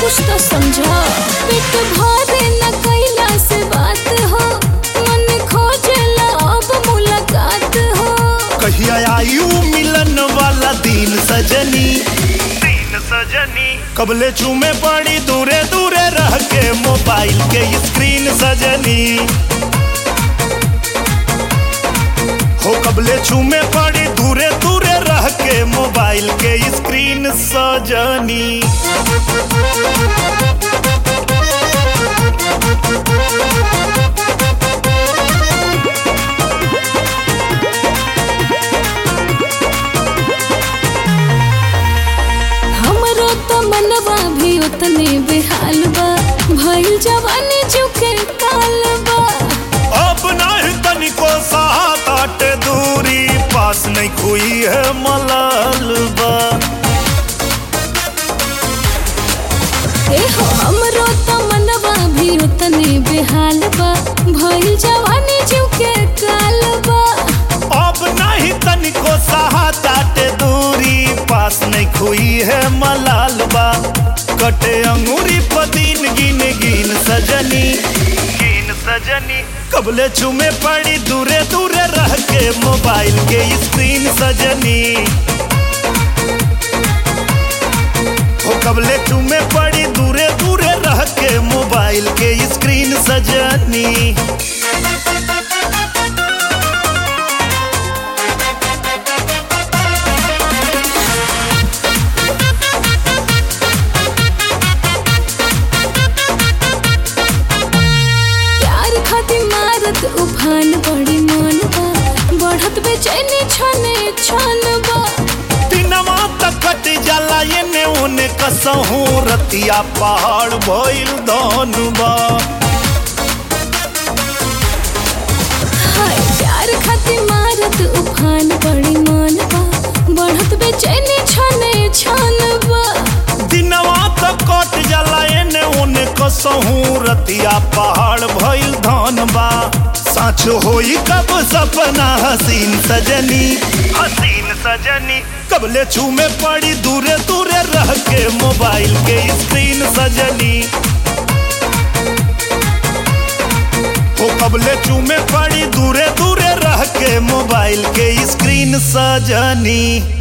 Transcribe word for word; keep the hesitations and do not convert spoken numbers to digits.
कुछ तो समझा। पेट भरे न कैला से बात हो, मन खोजला अब मुलाकात हो। कहिया आयु मिलन वाला दिन सजनी, दिन सजनी कबले चूमे पड़ी दूरे दूरे रह के मोबाइल के स्क्रीन सजनी। हो कबले चूमे पड़ी दूरे दूरे रह के मोबाइल के स्क्रीन सजनी। हमरो तो मनवा भी उतने बेहाल बा, भइल जवानी झुके काल बा। अब नहीं तनिको साथ आटे दूरी, पास नहीं कोई है मलाल बा। ए हो हमरो तो मनवा भी उतने बेहाल बा, भइल जवानी झुके काल बा। अब नहीं तनिको साथ आटे दूरी, पास नहीं कोई है मलाल बा। कटे अंगूरी पदीन गिन गिन सजनी, गिन सजनी कबले चुमे पड़ी दूरे दूरे रह के मोबाइल के स्क्रीन सजनी। हो कबले चुमे पड़ी दूरे दूरे रह के मोबाइल के स्क्रीन सजनी। उफान बड़ी मन बा, बढ़त बेचैनी छने छन बा। दिनवा तक कट जाला एने ओने कसहू, रतिया पहाड़ भइल धन बा। हाय प्यार खातिर मारत उफान बड़ी मन बा, बढ़त बेचैनी छने छन बा। दिनवा तक कट जाला एने ओने कसहू, रतिया पहाड़ भइल धन बा। साँच होई कब सपना हसीन सजनी, हसीन सजनी कबले चूमे पड़ी दूरे दूरे रह के मोबाइल के स्क्रीन सजनी। हो कबले चूमे पड़ी दूरे दूरे रह के मोबाइल के स्क्रीन सजनी।